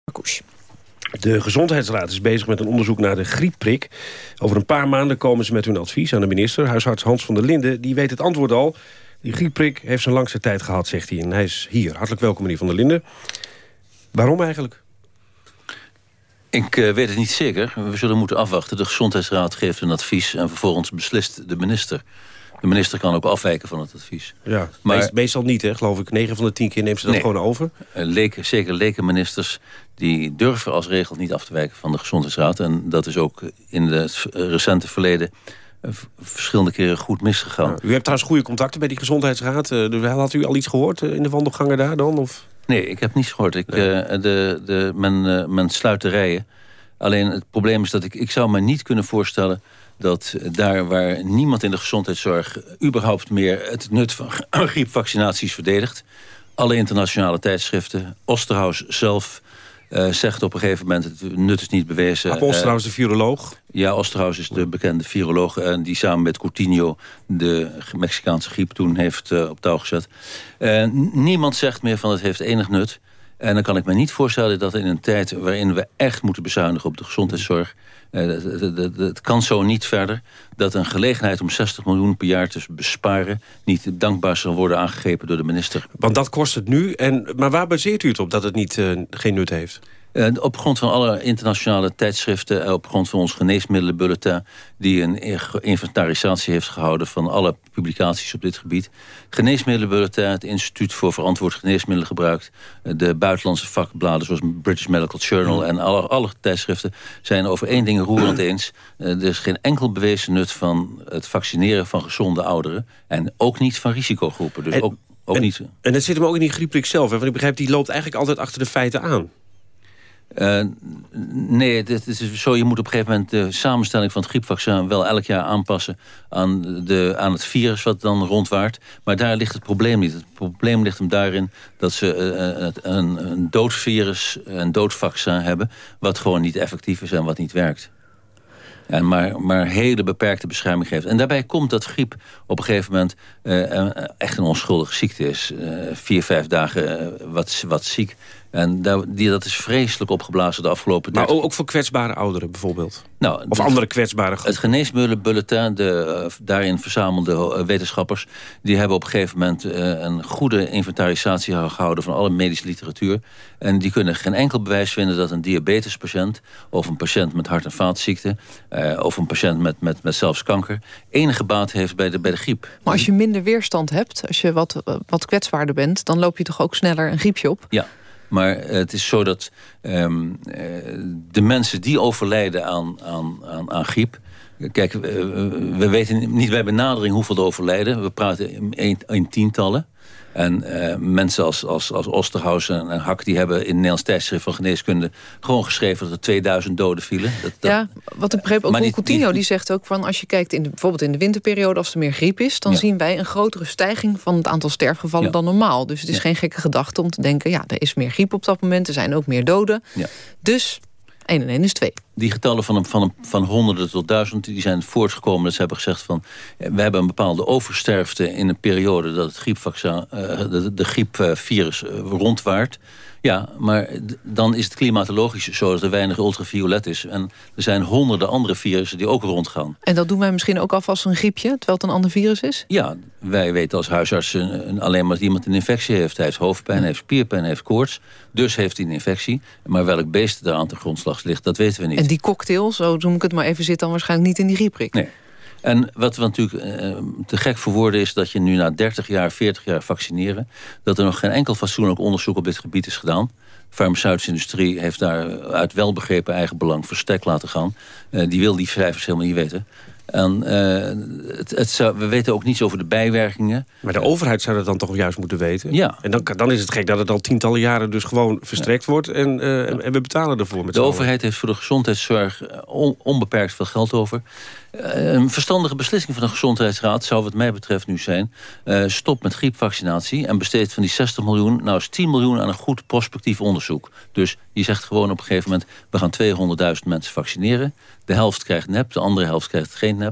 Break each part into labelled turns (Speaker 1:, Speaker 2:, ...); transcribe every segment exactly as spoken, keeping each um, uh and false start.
Speaker 1: Marcouch.
Speaker 2: De Gezondheidsraad is bezig met een onderzoek naar de griepprik. Over een paar maanden komen ze met hun advies aan de minister. Huisarts Hans van der Linden die weet het antwoord al. Die griepprik heeft zijn langste tijd gehad, zegt hij. En hij is hier. Hartelijk welkom, meneer van der Linden. Waarom eigenlijk?
Speaker 3: Ik uh, weet het niet zeker. We zullen moeten afwachten. De Gezondheidsraad geeft een advies en vervolgens beslist de minister. De minister kan ook afwijken van het advies.
Speaker 2: Ja, maar meestal niet, hè, geloof ik. negen van de tien keer neemt ze dat nee, gewoon over.
Speaker 3: Leken, zeker leken ministers die durven als regel niet af te wijken van de Gezondheidsraad. En dat is ook in het recente verleden verschillende keren goed misgegaan. Ja,
Speaker 2: u hebt trouwens goede contacten bij die Gezondheidsraad. Uh, had u al iets gehoord uh, in de wandelgangen daar dan? Of?
Speaker 3: Nee, ik heb niets gehoord. Ik, nee. uh, de, de, men, uh, men sluit de rijen. Alleen het probleem is dat ik, ik zou me niet kunnen voorstellen dat daar waar niemand in de gezondheidszorg überhaupt meer het nut van griepvaccinaties verdedigt, alle internationale tijdschriften, Osterhaus zelf uh, zegt op een gegeven moment het nut is niet bewezen.
Speaker 2: Maar Osterhaus, de viroloog?
Speaker 3: Ja, Osterhaus is de bekende viroloog en die samen met Coutinho de Mexicaanse griep toen heeft uh, op touw gezet. Uh, niemand zegt meer van het heeft enig nut. En dan kan ik me niet voorstellen dat in een tijd waarin we echt moeten bezuinigen op de gezondheidszorg, het kan zo niet verder, dat een gelegenheid om zestig miljoen per jaar te besparen niet dankbaar zal worden aangegrepen door de minister.
Speaker 2: Want dat kost het nu. En, maar waar baseert u het op dat het niet, uh, geen nut heeft?
Speaker 3: Uh, op grond van alle internationale tijdschriften, uh, op grond van ons geneesmiddelenbulletin, die een inventarisatie heeft gehouden van alle publicaties op dit gebied. Geneesmiddelenbulletin, het Instituut voor Verantwoord Geneesmiddelengebruik, uh, de buitenlandse vakbladen zoals British Medical Journal en alle, alle tijdschriften zijn over één ding roerend eens. Uh, er is geen enkel bewezen nut van het vaccineren van gezonde ouderen en ook niet van risicogroepen. Dus
Speaker 2: en,
Speaker 3: ook, ook
Speaker 2: en,
Speaker 3: niet.
Speaker 2: En dat zit hem ook in die griepprik zelf. Hè? Want ik begrijp, die loopt eigenlijk altijd achter de feiten aan.
Speaker 3: Uh, nee, het is zo, je moet op een gegeven moment de samenstelling van het griepvaccin wel elk jaar aanpassen aan, de, aan het virus wat dan rondwaart. Maar daar ligt het probleem niet. Het probleem ligt hem daarin dat ze uh, een, een dood virus, een dood vaccin hebben, wat gewoon niet effectief is en wat niet werkt. En maar, maar hele beperkte bescherming geeft. En daarbij komt dat griep op een gegeven moment uh, echt een onschuldige ziekte is. Uh, vier, vijf dagen uh, wat, wat ziek. En daar, die, dat is vreselijk opgeblazen de afgelopen
Speaker 2: tijd. Maar ook voor kwetsbare ouderen bijvoorbeeld?
Speaker 3: Nou,
Speaker 2: of de, andere kwetsbare groepen?
Speaker 3: Het geneesmiddelenbulletin, de uh, daarin verzamelde uh, wetenschappers, die hebben op een gegeven moment uh, een goede inventarisatie gehouden van alle medische literatuur. En die kunnen geen enkel bewijs vinden dat een diabetespatiënt of een patiënt met hart- en vaatziekten uh, of een patiënt met, met, met zelfs kanker enige baat heeft bij de, bij de griep.
Speaker 1: Maar als je minder weerstand hebt, als je wat, wat kwetsbaarder bent, dan loop je toch ook sneller een griepje op?
Speaker 3: Ja. Maar het is zo dat um, de mensen die overlijden aan, aan, aan, aan griep. Kijk, we weten niet bij benadering hoeveel er overlijden. We praten in, in tientallen. En uh, mensen als, als, als Osterhaus en, en Hak, die hebben in het Nederlands tijdschrift van geneeskunde gewoon geschreven dat er tweeduizend doden vielen. Dat, dat,
Speaker 1: ja, wat ik begreep, ook die, Coutinho die, die zegt ook van, als je kijkt in de, bijvoorbeeld in de winterperiode, als er meer griep is, dan ja. zien wij een grotere stijging van het aantal sterfgevallen ja. dan normaal. Dus het is ja. geen gekke gedachte om te denken, ja, er is meer griep op dat moment, er zijn ook meer doden. Ja. Dus één en één is twee.
Speaker 3: Die getallen van, van, van honderden tot duizend, die zijn voortgekomen. Dat ze hebben gezegd van, we hebben een bepaalde oversterfte in een periode dat het griepvaccin, uh, de, de griepvirus uh, rondwaart. Ja, maar dan is het klimatologisch zo dat er weinig ultraviolet is. En er zijn honderden andere virussen die ook rondgaan.
Speaker 1: En dat doen wij misschien ook alvast een griepje, terwijl het een ander virus is?
Speaker 3: Ja, wij weten als huisarts alleen maar dat iemand een infectie heeft. Hij heeft hoofdpijn, hij heeft spierpijn, hij heeft koorts. Dus heeft hij een infectie. Maar welk beest er aan de grondslag ligt, dat weten we niet.
Speaker 1: En die cocktail, zo noem ik het maar even, zit dan waarschijnlijk niet in die grieprik.
Speaker 3: Nee. En wat we natuurlijk uh, te gek voor woorden is dat je nu na dertig jaar, veertig jaar vaccineren, dat er nog geen enkel fatsoenlijk onderzoek op dit gebied is gedaan. De farmaceutische industrie heeft daar uit welbegrepen eigen belang verstek laten gaan. Uh, die wil die cijfers helemaal niet weten. En uh, het, het zou, we weten ook niets over de bijwerkingen.
Speaker 2: Maar de overheid zou dat dan toch juist moeten weten?
Speaker 3: Ja.
Speaker 2: En dan, dan is het gek dat het al tientallen jaren dus gewoon verstrekt ja. wordt. En, uh, ja. en we betalen ervoor. Met
Speaker 3: de overheid heeft voor de gezondheidszorg on, onbeperkt veel geld over. Uh, een verstandige beslissing van de Gezondheidsraad zou wat mij betreft nu zijn, Uh, stop met griepvaccinatie en besteed van die zestig miljoen... nou eens tien miljoen aan een goed prospectief onderzoek. Dus je zegt gewoon op een gegeven moment, we gaan tweehonderdduizend mensen vaccineren. De helft krijgt nep, de andere helft krijgt geen nep.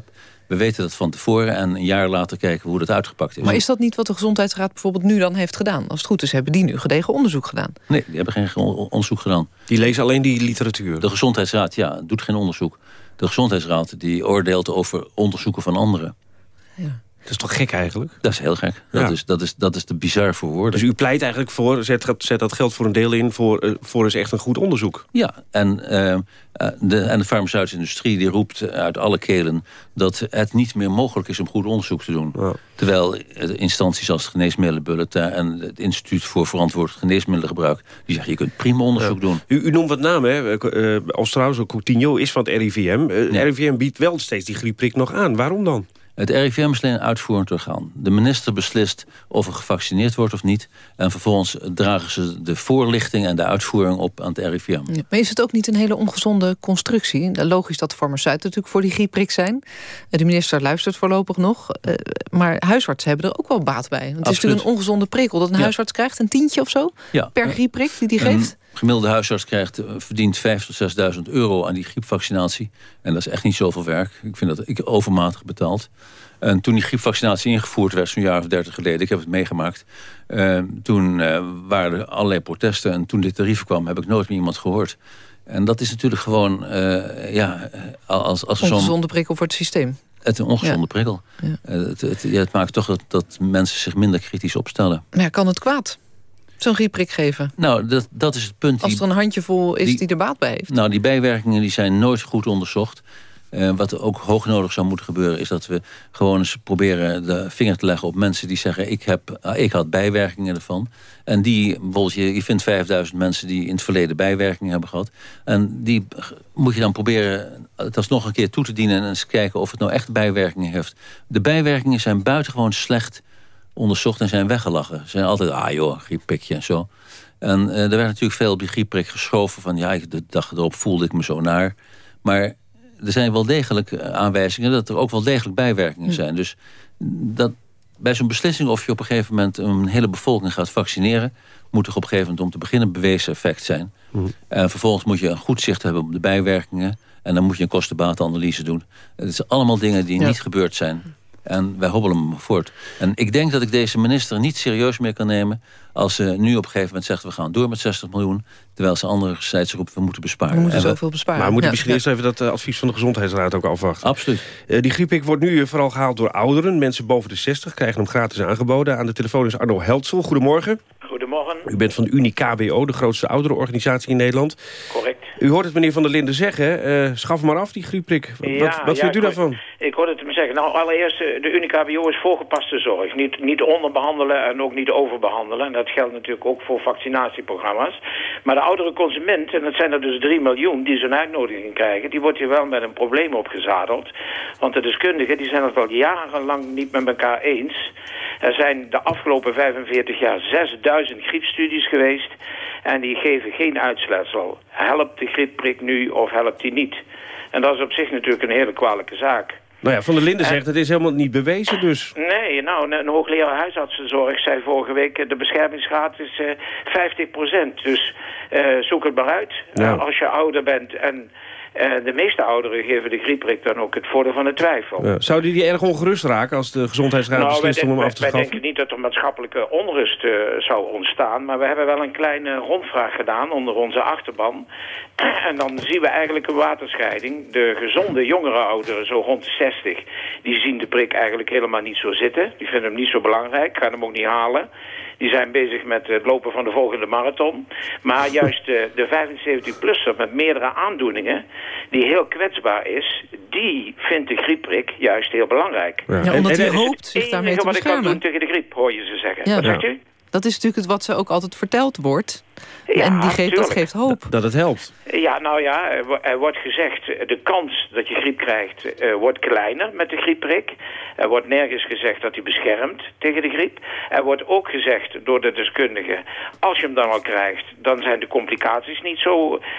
Speaker 3: We weten dat van tevoren en een jaar later kijken we hoe dat uitgepakt is.
Speaker 1: Maar is dat niet wat de Gezondheidsraad bijvoorbeeld nu dan heeft gedaan? Als het goed is, hebben die nu gedegen onderzoek gedaan.
Speaker 3: Nee, die hebben geen onderzoek gedaan.
Speaker 2: Die lezen alleen die literatuur?
Speaker 3: De Gezondheidsraad, ja, doet geen onderzoek. De Gezondheidsraad die oordeelt over onderzoeken van anderen.
Speaker 1: Ja.
Speaker 2: Dat is toch gek eigenlijk?
Speaker 3: Dat is heel gek.
Speaker 2: Ja.
Speaker 3: Dat, is, dat, is, dat is te bizar voor woorden.
Speaker 2: Dus u pleit eigenlijk voor, zet, zet dat geld voor een deel in... voor, uh, voor eens echt een goed onderzoek?
Speaker 3: Ja, en, uh, de, en de farmaceutische industrie die roept uit alle kelen... dat het niet meer mogelijk is om goed onderzoek te doen. Ja. Terwijl instanties als het Geneesmiddelenbulletin... en het Instituut voor Verantwoord Geneesmiddelengebruik... die zeggen, je kunt prima onderzoek ja. doen.
Speaker 2: U, u noemt wat namen, hè? Uh, als trouwens ook Coutinho is van het R I V M. Uh, ja. R I V M biedt wel steeds die griepprik nog aan. Waarom dan?
Speaker 3: Het R I V M is alleen een uitvoerend orgaan. De minister beslist of er gevaccineerd wordt of niet. En vervolgens dragen ze de voorlichting en de uitvoering op aan het R I V M.
Speaker 1: Ja, maar is het ook niet een hele ongezonde constructie? Logisch dat de farmaceuten natuurlijk voor die griepprik zijn. De minister luistert voorlopig nog. Maar huisartsen hebben er ook wel baat bij. Want het is natuurlijk een ongezonde prikkel. Dat een ja. huisarts krijgt een tientje of zo ja. per griepprik die die geeft.
Speaker 3: Een gemiddelde huisarts krijgt, verdient vijfduizend tot zesduizend euro aan die griepvaccinatie. En dat is echt niet zoveel werk. Ik vind dat ik overmatig betaald. En toen die griepvaccinatie ingevoerd werd, zo'n jaar of dertig geleden... ik heb het meegemaakt... Uh, toen uh, waren er allerlei protesten... en toen dit tarief kwam, heb ik nooit meer iemand gehoord. En dat is natuurlijk gewoon... Uh, ja, als, als
Speaker 1: een ongezonde prikkel voor het systeem.
Speaker 3: Het is een ongezonde ja. prikkel. Ja. Uh, het, het, ja, het maakt toch dat, dat mensen zich minder kritisch opstellen.
Speaker 1: Maar ja, kan het kwaad? Zo'n griepprik geven?
Speaker 3: Nou, dat, dat is het punt.
Speaker 1: Als er een handjevol is die, die er baat bij heeft.
Speaker 3: Nou, die bijwerkingen die zijn nooit goed onderzocht... Uh, wat ook hoog nodig zou moeten gebeuren... is dat we gewoon eens proberen de vinger te leggen op mensen die zeggen... ik, heb, uh, ik had bijwerkingen ervan. En die, bijvoorbeeld, je, je vindt vijfduizend mensen... die in het verleden bijwerkingen hebben gehad. En die moet je dan proberen het alsnog een keer toe te dienen... en eens kijken of het nou echt bijwerkingen heeft. De bijwerkingen zijn buitengewoon slecht onderzocht... en zijn weggelachen. Ze zijn altijd, ah joh, grieppikje en zo. En uh, er werd natuurlijk veel op die griepprik geschoven... van ja, de dag erop voelde ik me zo naar. Maar... er zijn wel degelijk aanwijzingen dat er ook wel degelijk bijwerkingen zijn. Dus dat, bij zo'n beslissing of je op een gegeven moment... een hele bevolking gaat vaccineren... moet er op een gegeven moment om te beginnen bewezen effect zijn. Mm. En vervolgens moet je een goed zicht hebben op de bijwerkingen... en dan moet je een kostenbatenanalyse doen. Het zijn allemaal dingen die ja. niet gebeurd zijn. En wij hobbelen hem voort. En ik denk dat ik deze minister niet serieus meer kan nemen... als ze nu op een gegeven moment zegt... we gaan door met zestig miljoen... terwijl ze anderzijds roepen, we moeten besparen.
Speaker 1: We moeten
Speaker 3: we,
Speaker 1: zoveel besparen.
Speaker 2: Maar we moeten
Speaker 1: ja.
Speaker 2: misschien ja. eerst even dat uh, advies van de Gezondheidsraad ook afwachten.
Speaker 3: Absoluut.
Speaker 2: Uh, die griepprik wordt nu vooral gehaald door ouderen. Mensen boven de zestig krijgen hem gratis aangeboden. Aan de telefoon is Arno Heltsel. Goedemorgen.
Speaker 4: Goedemorgen.
Speaker 2: U bent van de Unie K B O, de grootste ouderenorganisatie in Nederland.
Speaker 4: Correct. U
Speaker 2: hoort het meneer Van der Linden zeggen. Uh, schaf maar af, die griepprik.
Speaker 4: Ja,
Speaker 2: wat wat
Speaker 4: ja,
Speaker 2: vindt u
Speaker 4: ik
Speaker 2: daarvan?
Speaker 4: Hoor, ik hoorde het hem zeggen. Nou, allereerst, de Unie K B O is voorgepaste zorg. Niet, niet onderbehandelen en ook niet overbehandelen. En dat geldt natuurlijk ook voor vaccinatieprogramma's. Maar de oudere consument, en dat zijn er dus drie miljoen die zo'n uitnodiging krijgen... die wordt hier wel met een probleem opgezadeld. Want de deskundigen die zijn het al jarenlang niet met elkaar eens. Er zijn de afgelopen vijfenveertig jaar zesduizend griepstudies geweest... en die geven geen uitsletsel. Helpt de griepprik nu of helpt die niet? En dat is op zich natuurlijk een hele kwalijke zaak.
Speaker 2: Nou ja, Van der Linden en, zegt, het is helemaal niet bewezen dus.
Speaker 4: Nee, nou, een hoogleraar huisartsenzorg zei vorige week... de beschermingsgraad is uh, vijftig procent. Dus uh, zoek het maar uit. Ja. Uh, als je ouder bent en... Uh, de meeste ouderen geven de griepprik dan ook het voordeel van de twijfel. Ja.
Speaker 2: Zou die, die erg ongerust raken als de Gezondheidsraad nou, beslist om hem af te schaffen?
Speaker 4: Wij denken niet dat er maatschappelijke onrust uh, zou ontstaan. Maar we hebben wel een kleine rondvraag gedaan onder onze achterban. En dan zien we eigenlijk een waterscheiding. De gezonde jongere ouderen, zo rond de zestig... die zien de prik eigenlijk helemaal niet zo zitten. Die vinden hem niet zo belangrijk, gaan hem ook niet halen. Die zijn bezig met het lopen van de volgende marathon. Maar juist de, de vijfenzeventig-plusser met meerdere aandoeningen... die heel kwetsbaar is, die vindt de griepprik juist heel belangrijk.
Speaker 1: Ja, ja omdat hij hoopt zich daarmee te beschermen.
Speaker 4: Wat ik kan doen tegen de griep, hoor je ze zeggen.
Speaker 1: Ja.
Speaker 4: Wat zegt u?
Speaker 1: Dat is natuurlijk het wat ze ook altijd verteld wordt.
Speaker 4: Ja,
Speaker 1: en die geeft, dat geeft hoop.
Speaker 2: Dat, dat het helpt.
Speaker 4: Ja, nou ja, er wordt gezegd... de kans dat je griep krijgt uh, wordt kleiner met de griepprik. Er wordt nergens gezegd dat hij beschermt tegen de griep. Er wordt ook gezegd door de deskundigen... als je hem dan al krijgt, dan zijn de complicaties niet zo uh,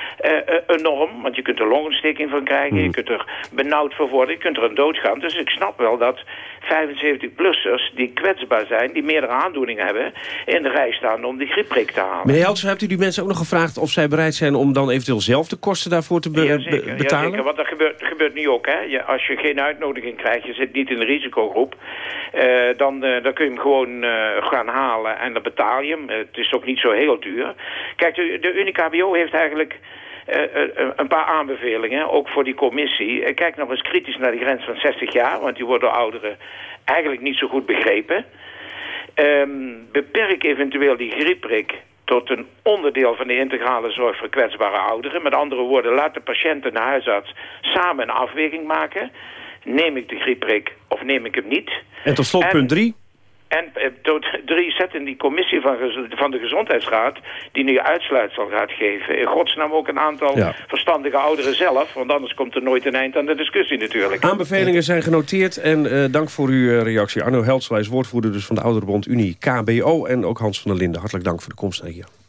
Speaker 4: enorm. Want je kunt er longontsteking van krijgen. Hmm. Je kunt er benauwd voor worden. Je kunt er aan doodgaan. Dus ik snap wel dat vijfenzeventig-plussers die kwetsbaar zijn... die meerdere aandoeningen hebben... in de rij staan om die griepprik te halen.
Speaker 2: Meneer Heltsen, hebt u die mensen ook nog gevraagd of zij bereid zijn om dan eventueel zelf de kosten daarvoor te be
Speaker 4: ja, zeker,
Speaker 2: be betalen?
Speaker 4: Ja, zeker, want dat gebeurt, gebeurt nu ook. Hè? Je, als je geen uitnodiging krijgt, je zit niet in de risicogroep, uh, dan, uh, dan kun je hem gewoon uh, gaan halen en dan betaal je hem. Uh, het is ook niet zo heel duur. Kijk, de, de Unie-K B O heeft eigenlijk uh, uh, een paar aanbevelingen, ook voor die commissie. Uh, kijk nog eens kritisch naar die grens van zestig jaar, want die wordt door ouderen eigenlijk niet zo goed begrepen. Um, beperk eventueel die griepprik tot een onderdeel van de integrale zorg voor kwetsbare ouderen. Met andere woorden, laat de patiënt en de huisarts samen een afweging maken. Neem ik de griepprik of neem ik hem niet?
Speaker 2: En tot slot en, punt drie.
Speaker 4: En uh, tot drie, zet in die commissie van, van de Gezondheidsraad, die nu uitsluitsel gaat geven, in godsnaam ook een aantal ja. verstandige ouderen zelf, want anders komt er nooit een eind aan de discussie natuurlijk.
Speaker 2: Aanbevelingen zijn genoteerd en uh, dank voor uw uh, reactie. Arno Heltselaar is woordvoerder dus van de Ouderenbond Unie K B O en ook Hans van der Linden. Hartelijk dank voor de komst naar hier.